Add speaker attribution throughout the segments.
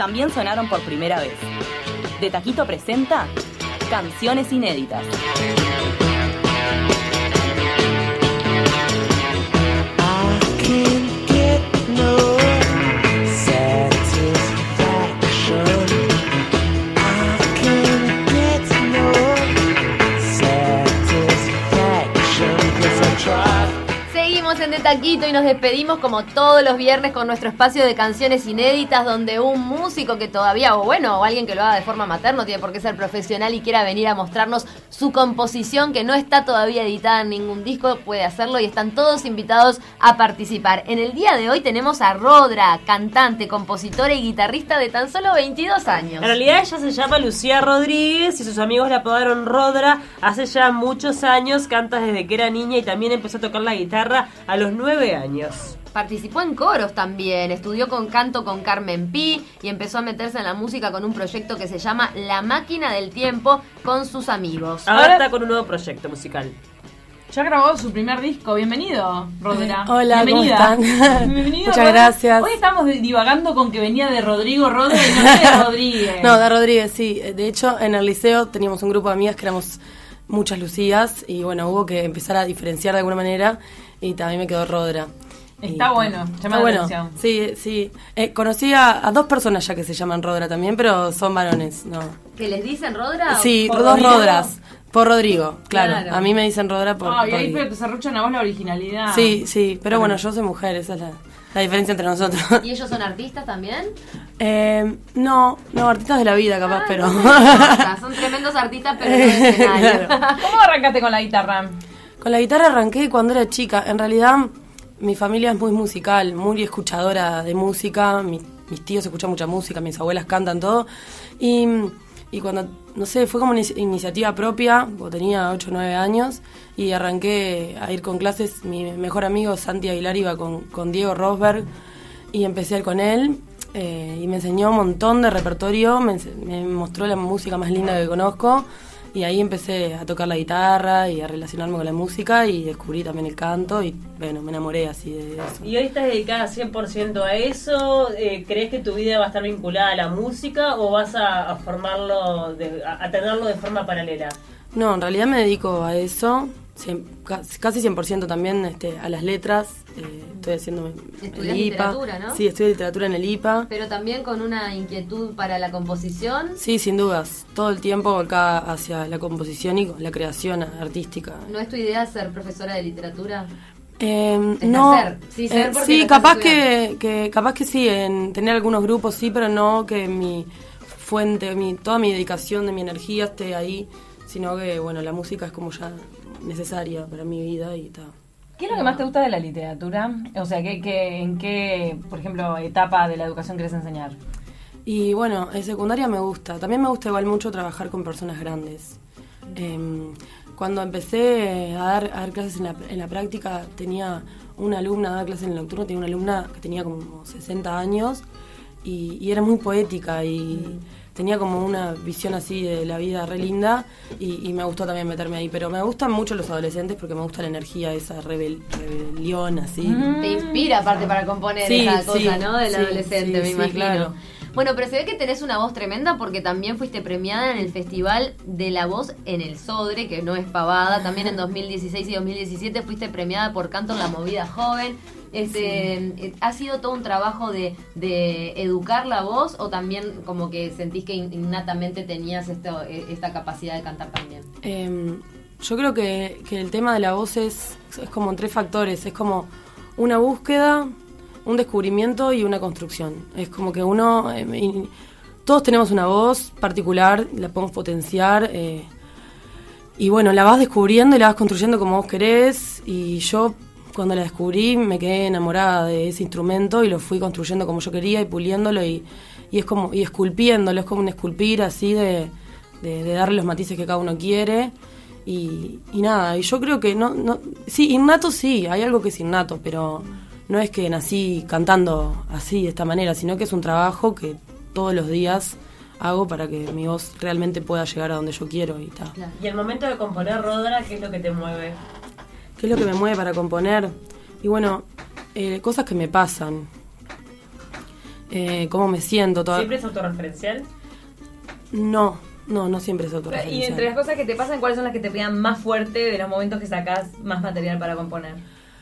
Speaker 1: también sonaron por primera vez. De Taquito presenta Canciones Inéditas.
Speaker 2: En De Taquito y nos despedimos como todos los viernes con nuestro espacio de canciones inéditas, donde un músico que todavía, o alguien que lo haga de forma amateur, no tiene por qué ser profesional y quiera venir a mostrarnos su composición que no está todavía editada en ningún disco, puede hacerlo y están todos invitados a participar. En el día de hoy tenemos a Rodra, cantante, compositora y guitarrista de tan solo 22 años.
Speaker 3: En realidad ella se llama Lucía Rodríguez y sus amigos la apodaron Rodra. Hace ya muchos años, canta desde que era niña y también empezó a tocar la guitarra a los 9 años.
Speaker 2: Participó en coros también, estudió con canto con Carmen Pi y empezó a meterse en la música con un proyecto que se llama La Máquina del Tiempo con sus amigos.
Speaker 3: Ahora está con un nuevo proyecto musical.
Speaker 4: Ya grabó su primer disco. Bienvenido, Rodra.
Speaker 5: Hola,
Speaker 4: bienvenida.
Speaker 5: ¿cómo están?
Speaker 4: Bienvenido,
Speaker 5: Muchas
Speaker 4: Rodra.
Speaker 5: Gracias.
Speaker 4: Hoy estamos divagando con que venía de Rodrigo Rodra y no de Rodríguez.
Speaker 5: No, de Rodríguez, sí. De hecho, en el liceo teníamos un grupo de amigas que éramos muchas Lucías y bueno, hubo que empezar a diferenciar de alguna manera y también me quedó Rodra.
Speaker 4: Está bueno, llama la atención.
Speaker 5: Sí. Conocí a 2 personas ya que se llaman Rodra también, pero son varones, ¿no?
Speaker 2: ¿Que les dicen Rodra?
Speaker 5: Sí,
Speaker 4: ¿Por
Speaker 5: 2
Speaker 4: Rodrigo?
Speaker 5: Rodras. Por Rodrigo, claro.
Speaker 2: Claro.
Speaker 5: A mí me dicen Rodra por
Speaker 4: Y ahí
Speaker 5: Rodrigo.
Speaker 4: te desarrollan a vos la originalidad.
Speaker 5: Sí, pero bueno, yo soy mujer, esa es la diferencia entre nosotros.
Speaker 2: ¿Y ellos son artistas también?
Speaker 5: No, artistas de la vida capaz, pero...
Speaker 2: Son tremendos artistas, pero no de escenario.
Speaker 4: ¿Cómo arrancaste con la guitarra?
Speaker 5: Con la guitarra arranqué cuando era chica. En realidad, mi familia es muy musical, muy escuchadora de música. Mis tíos escuchan mucha música, mis abuelas cantan todo. Y cuando, no sé, fue como una iniciativa propia, cuando tenía 8 o 9 años, y arranqué a ir con clases. Mi mejor amigo Santi Aguilar iba con Diego Rosberg, y empecé a ir con él. Y me enseñó un montón de repertorio, me mostró la música más linda que conozco. Y ahí empecé a tocar la guitarra y a relacionarme con la música y descubrí también el canto y bueno, me enamoré así de eso.
Speaker 3: ¿Y hoy estás dedicada 100% a eso? ¿Crees que tu vida va a estar vinculada a la música o vas a formarlo, a tenerlo de forma paralela?
Speaker 5: No, en realidad me dedico a eso, casi 100% también a las letras. Estoy haciendo
Speaker 2: Estudias
Speaker 5: el IPA.
Speaker 2: literatura, ¿no?
Speaker 5: Sí, estudio literatura en el IPA.
Speaker 2: Pero también con una inquietud para la composición.
Speaker 5: Sí, sin dudas. Todo el tiempo acá hacia la composición y la creación artística.
Speaker 2: ¿No es tu idea ser profesora de literatura?
Speaker 5: No,
Speaker 2: Sí,
Speaker 5: capaz que sí, en tener algunos grupos sí, pero no que mi fuente, toda mi dedicación de mi energía esté ahí, sino que bueno, la música es como ya necesaria para mi vida y tal.
Speaker 4: ¿Qué es lo que más te gusta de la literatura? O sea, ¿en qué, por ejemplo, etapa de la educación querés enseñar?
Speaker 5: Y bueno, en secundaria me gusta. También me gusta igual mucho trabajar con personas grandes. Cuando empecé a dar clases en la práctica, tenía una alumna, a dar clases en el nocturno, tenía una alumna que tenía como 60 años y era muy poética y tenía como una visión así de la vida re linda y me gustó también meterme ahí. Pero me gustan mucho los adolescentes porque me gusta la energía, esa rebelión así.
Speaker 2: Te inspira aparte para componer esa cosa, ¿no? Del adolescente, me imagino.
Speaker 5: Claro.
Speaker 2: Bueno, pero se ve que tenés una voz tremenda porque también fuiste premiada en el Festival de la Voz en el Sodre, que no es pavada. También en 2016 y 2017 fuiste premiada por Canto en la Movida Joven. ¿Ha sido todo un trabajo de educar la voz o también como que sentís que innatamente tenías esta capacidad de cantar también?
Speaker 5: Yo creo que el tema de la voz es como en 3 factores. Es como una búsqueda, un descubrimiento y una construcción. Es como que todos tenemos una voz particular, la podemos potenciar y bueno, la vas descubriendo y la vas construyendo como vos querés. Y yo cuando la descubrí me quedé enamorada de ese instrumento y lo fui construyendo como yo quería y puliéndolo y esculpiéndolo. Es como un esculpir así de darle los matices que cada uno quiere. Y nada, y yo creo que sí, innato sí, hay algo que es innato, pero no es que nací cantando así, de esta manera, sino que es un trabajo que todos los días hago para que mi voz realmente pueda llegar a donde yo quiero y tal.
Speaker 2: Claro.
Speaker 3: Y al momento de componer, Rodra, ¿qué es lo que te mueve?
Speaker 5: ¿Qué es lo que me mueve para componer? Y bueno, cosas que me pasan. cómo me siento.
Speaker 3: ¿Siempre es autorreferencial?
Speaker 5: No siempre es
Speaker 6: Y
Speaker 5: autorreferencial.
Speaker 6: entre las cosas que te pasan, ¿cuáles son las que te pegan más fuerte de los momentos que sacás más material para componer?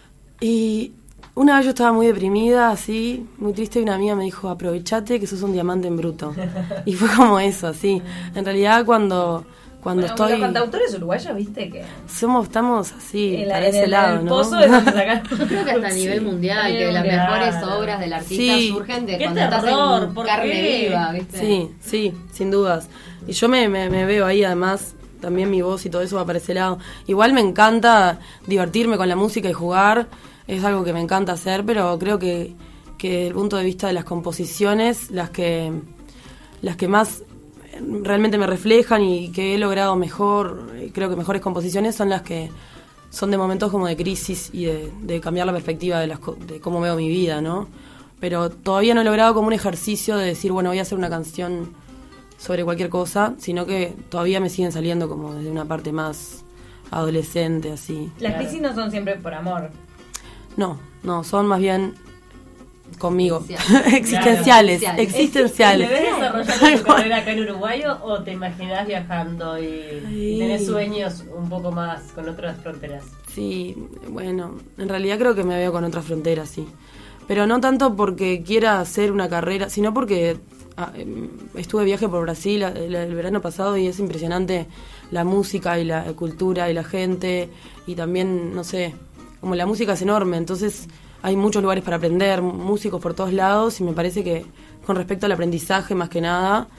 Speaker 5: Y una vez yo estaba muy deprimida, así, muy triste, y una amiga me dijo, aprovechate que sos un diamante en bruto. Y fue como eso, así. En realidad cuando estoy...
Speaker 6: Los cantautores uruguayos, viste que...
Speaker 5: Estamos así,
Speaker 6: En
Speaker 5: para
Speaker 6: en
Speaker 5: ese
Speaker 6: el
Speaker 5: lado, ¿no?
Speaker 6: pozo es donde sacan.
Speaker 2: Yo creo que hasta a nivel mundial,
Speaker 6: A nivel
Speaker 2: que las
Speaker 6: mundial.
Speaker 2: mejores obras del artista
Speaker 5: Sí.
Speaker 2: surgen de
Speaker 3: ¡Qué
Speaker 2: cuando estás
Speaker 3: terror!
Speaker 2: en
Speaker 3: ¿Por
Speaker 2: carne
Speaker 3: qué?
Speaker 2: viva, ¿viste?
Speaker 5: Sí, sin dudas. Y yo me veo ahí, además, también mi voz y todo eso va para ese lado. Igual me encanta divertirme con la música y jugar, es algo que me encanta hacer, pero creo que desde el punto de vista de las composiciones, las que más realmente me reflejan y que he logrado mejor, creo que mejores composiciones son las que son de momentos como de crisis y de cambiar la perspectiva de cómo veo mi vida, ¿no? Pero todavía no he logrado como un ejercicio de decir, bueno, voy a hacer una canción sobre cualquier cosa, sino que todavía me siguen saliendo como desde una parte más adolescente, así.
Speaker 6: Las crisis no son siempre por amor.
Speaker 5: No, son más bien conmigo.
Speaker 2: Existenciales.
Speaker 5: Existenciales.
Speaker 3: ¿Le ves desarrollando tu carrera acá en Uruguay o te imaginás viajando y tenés sueños un poco más con otras fronteras?
Speaker 5: Sí, bueno, en realidad creo que me veo con otras fronteras, sí. Pero no tanto porque quiera hacer una carrera, sino porque estuve de viaje por Brasil el verano pasado y es impresionante la música y la cultura y la gente y también, no sé, como la música es enorme, entonces hay muchos lugares para aprender, músicos por todos lados y me parece que con respecto al aprendizaje más que nada,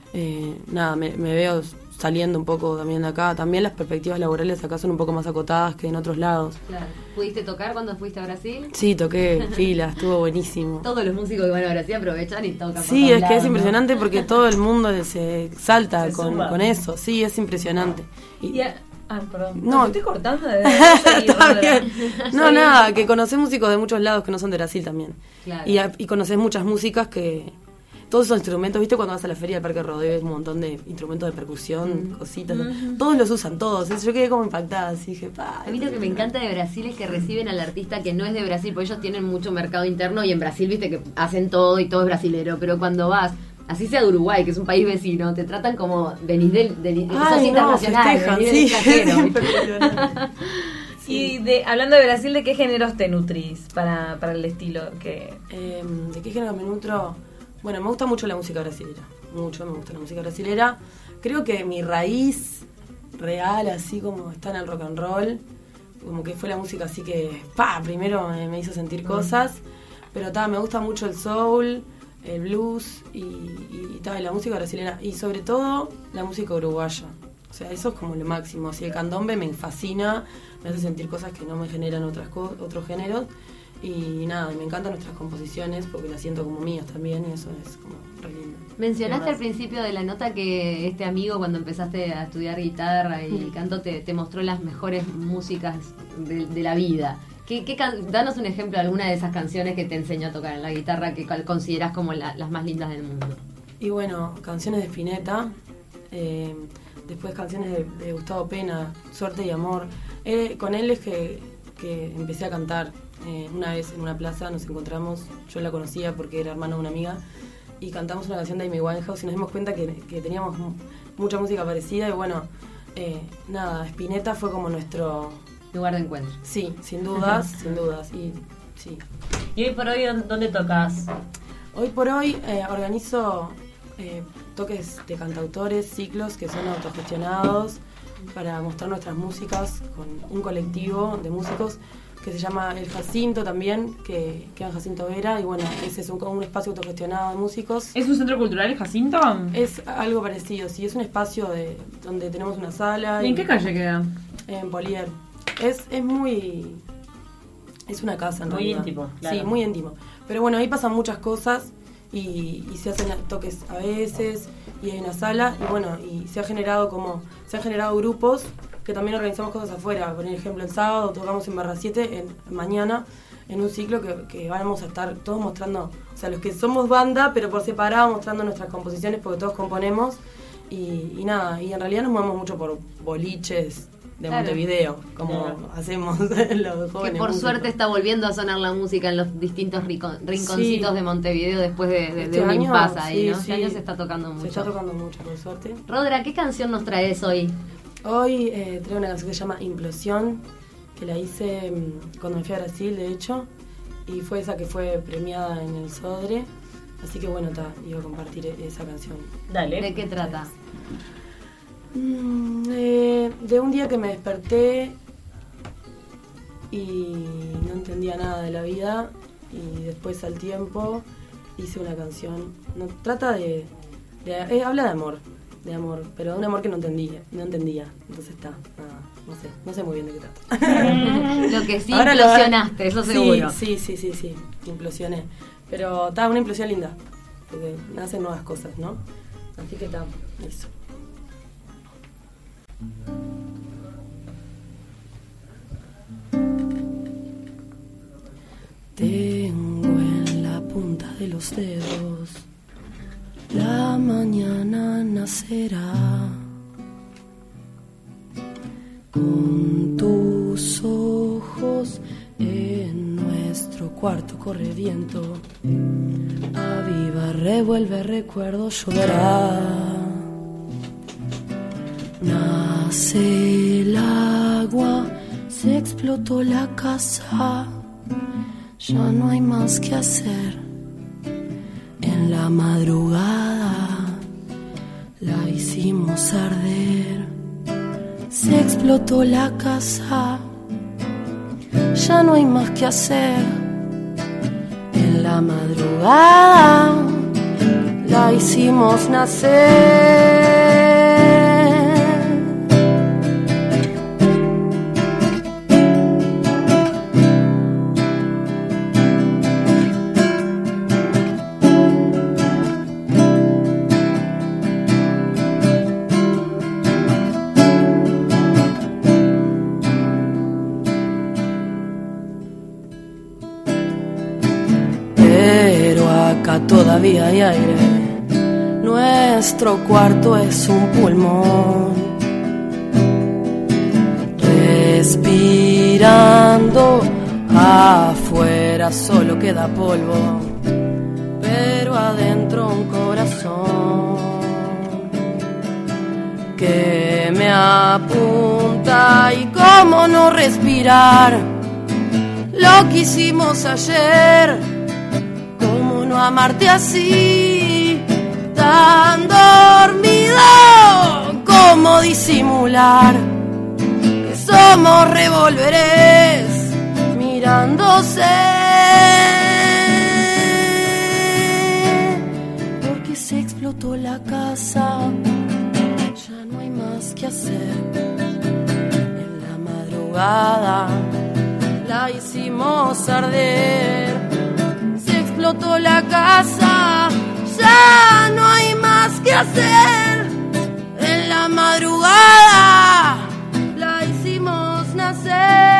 Speaker 5: me veo saliendo un poco también de acá. También las perspectivas laborales acá son un poco más acotadas que en otros lados.
Speaker 2: Claro. ¿Pudiste tocar cuando fuiste a Brasil?
Speaker 5: Sí, toqué fila, estuvo buenísimo.
Speaker 2: Todos los músicos que van a Brasil aprovechan y tocan.
Speaker 5: Sí, es que es impresionante porque todo el mundo se salta
Speaker 3: Se suma.
Speaker 5: con eso. Sí, es impresionante.
Speaker 6: Perdón.
Speaker 5: No.
Speaker 6: Te estoy cortando de
Speaker 5: Está bien. No, nada, que conocés músicos de muchos lados que no son de Brasil también.
Speaker 2: Claro.
Speaker 5: Y conocés muchas músicas que... Todos esos instrumentos, ¿viste? Cuando vas a la feria del Parque Rodeo ves un montón de instrumentos de percusión, cositas. Todos los usan, todos. Yo quedé como impactada, así dije,
Speaker 2: A mí lo que me encanta de Brasil es que reciben al artista que no es de Brasil, porque ellos tienen mucho mercado interno y en Brasil, viste, que hacen todo y todo es brasilero, pero cuando vas, así sea de Uruguay, que es un país vecino, te tratan como venís sos internacional,
Speaker 5: festejan,
Speaker 2: venís del extranjero.
Speaker 6: Y hablando de Brasil, ¿de qué géneros te nutrís para el estilo que...?
Speaker 5: ¿De qué género me nutro? Bueno, me gusta mucho la música brasilera. Mucho me gusta la música brasilera. Creo que mi raíz real, así como está en el rock and roll, como que fue la música así que, primero me hizo sentir cosas. Pero me gusta mucho el soul, el blues y la música brasilera. Y sobre todo la música uruguaya. O sea, eso es como lo máximo. Así el candombe me fascina, me hace sentir cosas que no me generan otros géneros. Y nada, me encantan nuestras composiciones porque las siento como mías también y eso es como re lindo.
Speaker 2: Mencionaste al principio de la nota que este amigo cuando empezaste a estudiar guitarra y canto te mostró las mejores músicas de la vida. Danos un ejemplo de alguna de esas canciones que te enseñó a tocar en la guitarra que considerás como las más lindas del mundo.
Speaker 5: Y bueno, canciones de Spinetta, después canciones de Gustavo Pena, Suerte y Amor. Con él es que empecé a cantar. Una vez en una plaza nos encontramos, yo la conocía porque era hermano de una amiga, y cantamos una canción de Amy Winehouse y nos dimos cuenta que teníamos mucha música parecida y bueno, Spinetta fue como nuestro...
Speaker 2: lugar de encuentro.
Speaker 5: Sí, sin dudas, sin dudas. Y sí.
Speaker 3: ¿Y hoy por hoy dónde tocas?
Speaker 5: Hoy por hoy organizo toques de cantautores, ciclos que son autogestionados para mostrar nuestras músicas con un colectivo de músicos que se llama El Jacinto también, que queda en Jacinto Vera, y bueno, ese es un espacio autogestionado de músicos.
Speaker 6: ¿Es un centro cultural el Jacinto?
Speaker 5: Es algo parecido, sí, es un espacio donde tenemos una sala.
Speaker 6: ¿Y en qué calle queda?
Speaker 5: En Polier. Es una casa en
Speaker 3: muy
Speaker 5: realidad.
Speaker 3: Íntimo, claro.
Speaker 5: Sí, muy íntimo. Pero bueno, ahí pasan muchas cosas y se hacen toques a veces y hay una sala y bueno, y se han generado grupos que también organizamos cosas afuera. Por ejemplo, el sábado tocamos en Barra 7, mañana, en un ciclo que vamos a estar todos mostrando, o sea, los que somos banda, pero por separado, mostrando nuestras composiciones, porque todos componemos, y nada, y en realidad nos movemos mucho por boliches, de
Speaker 2: Claro.
Speaker 5: Montevideo, como hacemos los jóvenes.
Speaker 2: Que por
Speaker 5: músicos.
Speaker 2: suerte está volviendo a sonar la música en los distintos rinconcitos
Speaker 5: Sí.
Speaker 2: de Montevideo después de
Speaker 5: Este
Speaker 2: un
Speaker 5: año,
Speaker 2: impasse ahí,
Speaker 5: sí,
Speaker 2: ¿no?
Speaker 5: sí.
Speaker 2: Este año se está tocando mucho.
Speaker 5: Se está tocando mucho, por suerte.
Speaker 2: Rodra, ¿qué canción nos traes hoy?
Speaker 5: Hoy traigo una canción que se llama Implosión, que la hice cuando me fui a Brasil, de hecho, y fue esa que fue premiada en el Sodre. Así que bueno, iba a compartir esa canción.
Speaker 3: Dale.
Speaker 2: ¿De qué trata?
Speaker 5: De un día que me desperté y no entendía nada de la vida, y después al tiempo hice una canción. No, trata habla de amor, pero de un amor que no entendía. Entonces no sé muy bien de qué trata.
Speaker 2: Lo que sí
Speaker 5: Ahora
Speaker 2: implosionaste, eso seguro.
Speaker 5: Sí, implosioné. Pero está una implosión linda, porque nacen nuevas cosas, ¿no? Así que está, eso. Tengo en la punta de los dedos, la mañana nacerá. Con tus ojos en nuestro cuarto corre viento, aviva, revuelve recuerdos, lloverá. Nace el agua, se explotó la casa, ya no hay más que hacer. En la madrugada la hicimos arder, se explotó la casa, ya no hay más que hacer. En la madrugada la hicimos nacer. Todavía hay aire, nuestro cuarto es un pulmón, respirando, afuera solo queda polvo, pero adentro un corazón que me apunta. Y cómo no respirar lo que hicimos ayer, no amarte así, tan dormido. ¿Cómo disimular que somos revólveres mirándose? Porque se explotó la casa, ya no hay más que hacer. En la madrugada la hicimos arder, explotó la casa, ya no hay más que hacer. En la madrugada la hicimos nacer.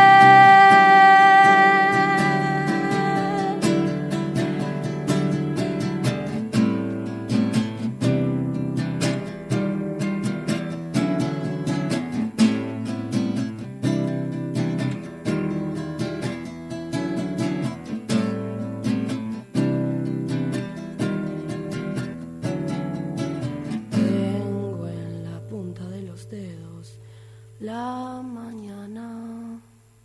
Speaker 5: La mañana.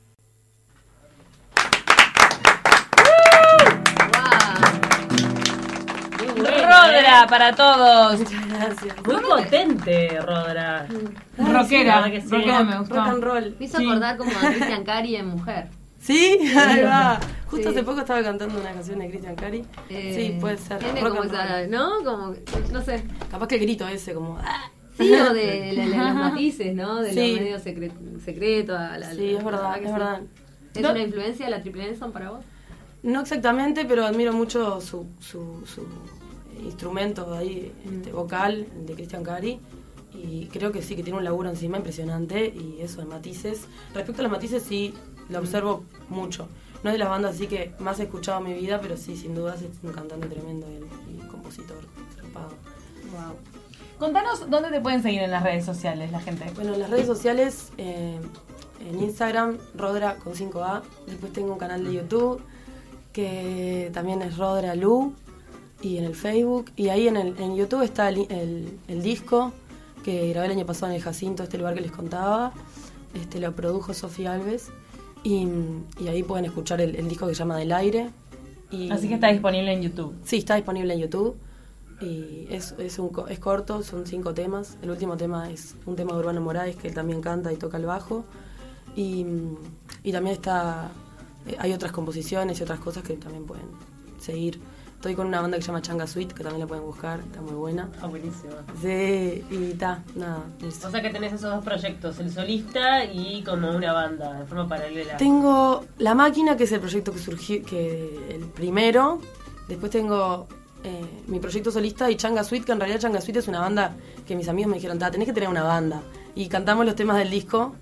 Speaker 6: Rodra para todos.
Speaker 5: Muchas gracias.
Speaker 3: Muy potente, Rodra.
Speaker 6: Rockera,
Speaker 3: la verdad que sí.
Speaker 6: rockera me gustó.
Speaker 5: Rock and roll.
Speaker 2: Me hizo acordar como a Cristian Cari en Mujer.
Speaker 5: Sí, ahí va. Justo
Speaker 2: Sí.
Speaker 5: hace poco estaba cantando una canción de Cristian Cari. Sí, puede ser.
Speaker 2: Tiene
Speaker 5: Rock
Speaker 2: como
Speaker 5: and
Speaker 2: esa,
Speaker 5: roll.
Speaker 2: ¿no? Como, no sé.
Speaker 5: Capaz que el grito ese, como.
Speaker 2: Sí, o de los matices, ¿no? De
Speaker 5: Sí.
Speaker 2: lo medio secreto.
Speaker 5: Sí, es verdad,
Speaker 2: que
Speaker 5: es verdad.
Speaker 2: ¿Es
Speaker 5: No-
Speaker 2: una influencia la Triple Nelson para vos?
Speaker 5: No exactamente, pero admiro mucho su instrumento ahí, vocal de Cristian Cari. Y creo que sí, que tiene un laburo encima impresionante. Y eso de matices. Respecto a los matices, sí, lo observo mucho. No es de las bandas así que más he escuchado en mi vida, pero sí, sin dudas es un cantante tremendo y compositor zarpado.
Speaker 2: Wow.
Speaker 4: Contanos dónde te pueden seguir en las redes sociales la gente.
Speaker 5: Bueno, en las redes sociales, en Instagram, Rodra con 5A. Después tengo un canal de YouTube que también es Rodra Lu. Y en el Facebook. Y ahí en YouTube está el disco que grabé el año pasado en el Jacinto, este lugar que les contaba. Lo produjo Sofía Alves. Y ahí pueden escuchar el disco que se llama Del Aire.
Speaker 4: Así que está disponible en YouTube.
Speaker 5: Sí, está disponible en YouTube. Y es corto, son 5 temas. El último tema es un tema de Urbano Moraes, que él también canta y toca el bajo. Y también hay otras composiciones y otras cosas que también pueden seguir. Estoy con una banda que se llama Changa Suite, que también la pueden buscar, está muy buena.
Speaker 3: Ah, buenísima.
Speaker 5: Sí, y nada.
Speaker 3: O sea que tenés esos dos proyectos, el solista y como una banda, de forma paralela.
Speaker 5: Tengo La Máquina, que es el proyecto que surgió, que el primero. Después tengo mi proyecto solista y Changa Suite, que en realidad Changa Suite es una banda que mis amigos me dijeron, tenés que tener una banda. Y cantamos los temas del disco,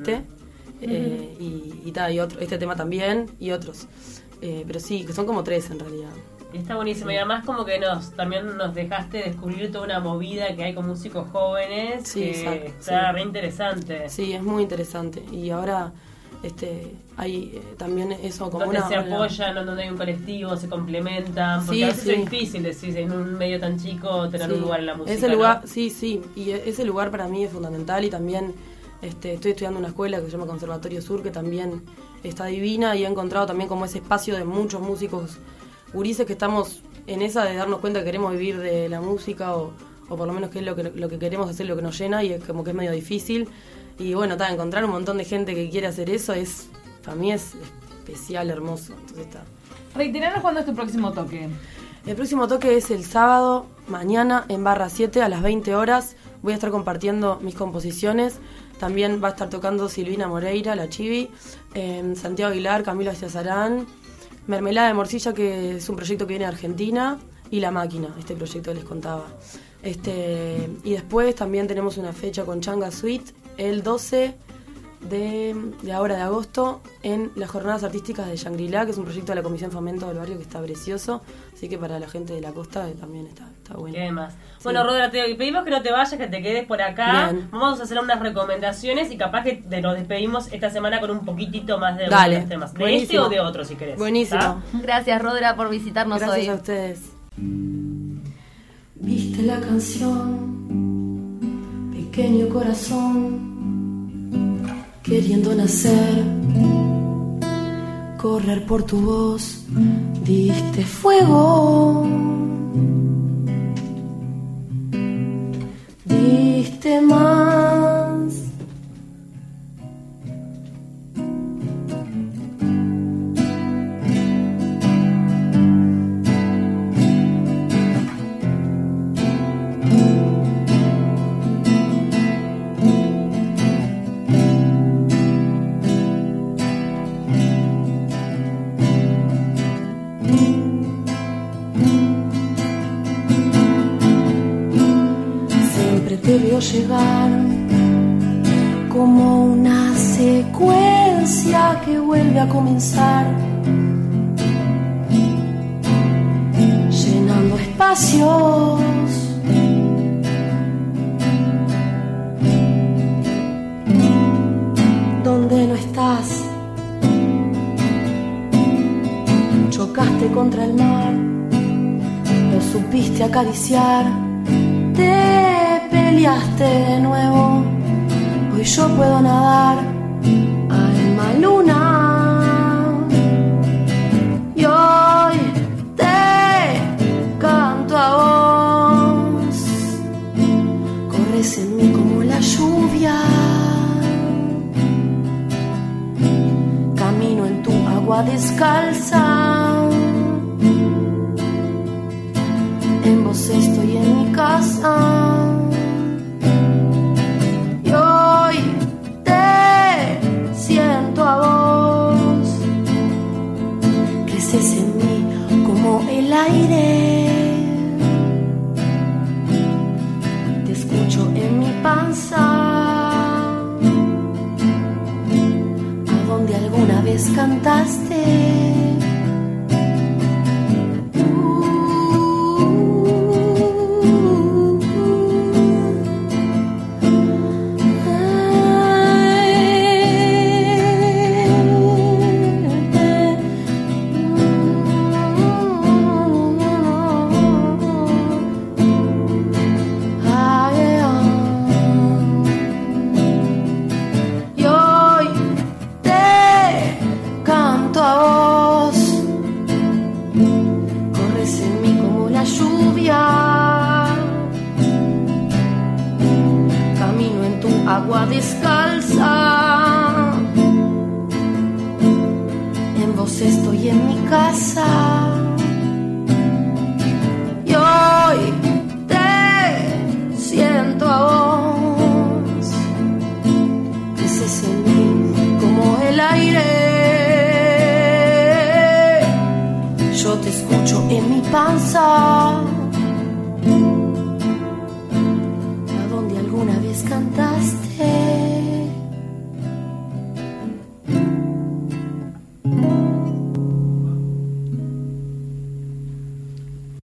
Speaker 5: y otro, este tema también, y otros. Pero sí, que son como 3 en realidad.
Speaker 3: Está buenísimo, y además como que también nos dejaste descubrir toda una movida que hay con músicos jóvenes,
Speaker 5: sí,
Speaker 3: que
Speaker 5: exacto,
Speaker 3: está re interesante.
Speaker 5: Sí, es muy interesante. Y ahora hay también eso como
Speaker 3: donde se apoyan, donde hay un colectivo, se complementan, porque a veces es difícil, decís, en un medio tan chico tener un lugar en la música.
Speaker 5: Ese lugar, ¿no? Sí, y ese lugar para mí es fundamental. Y también estoy estudiando una escuela que se llama Conservatorio Sur, que también está divina, y he encontrado también como ese espacio de muchos músicos gurises que estamos en esa de darnos cuenta que queremos vivir de la música, o por lo menos que es lo que queremos hacer, lo que nos llena, y es como que es medio difícil. Y bueno, encontrar un montón de gente que quiere hacer eso para mí es especial, hermoso. Entonces
Speaker 4: Reiteranos cuándo es tu próximo toque.
Speaker 5: El próximo toque es el sábado, mañana, en Barra 7 a las 20 horas. Voy a estar compartiendo mis composiciones. También va a estar tocando Silvina Moreira, la Chibi, Santiago Aguilar, Camilo Aciazarán, Mermelada de Morcilla, que es un proyecto que viene de Argentina, y La Máquina, este proyecto que les contaba. Y después también tenemos una fecha con Changa Suite, el 12 de ahora de agosto, en las Jornadas Artísticas de Shangri-La, que es un proyecto de la Comisión Fomento del Barrio que está precioso, así que para la gente de la costa también está bueno.
Speaker 3: ¿Qué más? Sí.
Speaker 5: Bueno,
Speaker 3: Rodra, te pedimos que no te vayas, que te quedes por acá.
Speaker 5: Bien.
Speaker 3: Vamos a hacer unas recomendaciones y capaz que nos despedimos esta semana con un poquitito más de
Speaker 5: Dale,
Speaker 3: temas. ¿De
Speaker 5: buenísimo.
Speaker 3: este o de otro, si querés?
Speaker 5: Buenísimo.
Speaker 3: ¿Ah?
Speaker 2: Gracias, Rodra, por visitarnos hoy.
Speaker 5: Gracias a ustedes. Viste la canción, pequeño corazón, queriendo nacer, correr por tu voz, diste fuego, diste más. Te veo llegar como una secuencia que vuelve a comenzar, llenando espacios, donde no estás. Chocaste contra el mar, lo supiste acariciar, peleaste de nuevo, hoy yo puedo nadar, alma luna, y hoy te canto a vos, corres en mí como la lluvia, camino en tu agua descalza, en vos estoy en mi casa. En mí como el aire, te escucho en mi panza, a donde alguna vez cantaste. escucho en mi panza, a donde alguna vez cantaste.